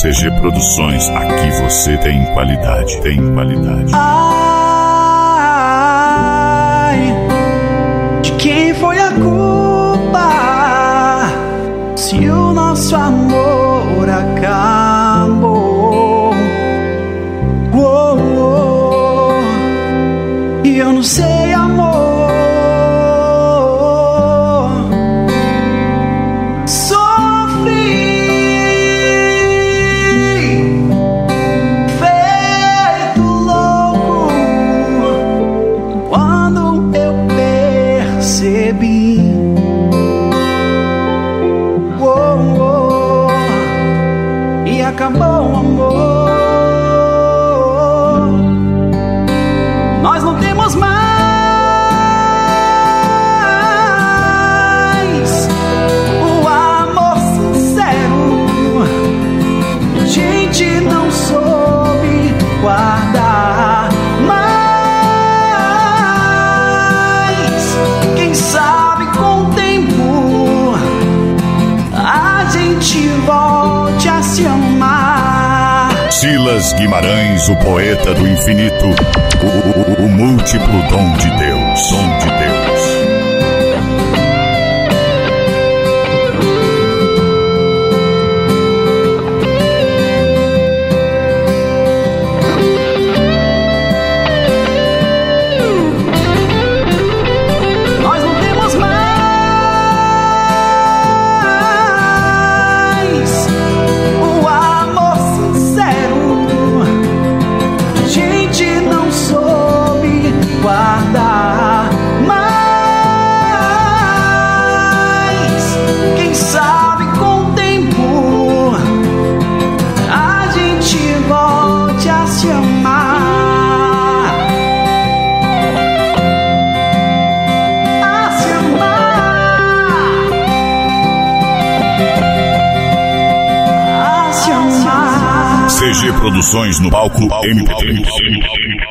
CG Produções, aqui você tem qualidade, tem qualidade. Ai, de quem foi a culpa se o nosso amor acabou? Oh, oh, e eu não sei, amor. E acabou o amor. Nós não temos mais o amor sincero. A gente não soube guardar. Mas quem sabe com o tempo a gente volte a se amar. Silas Guimarães, o poeta do infinito, o múltiplo dom de Deus, dom de Deus. Mas quem sabe com o tempo a gente volte a se amar. A se amar. A se amar. CG Produções no palco MPT.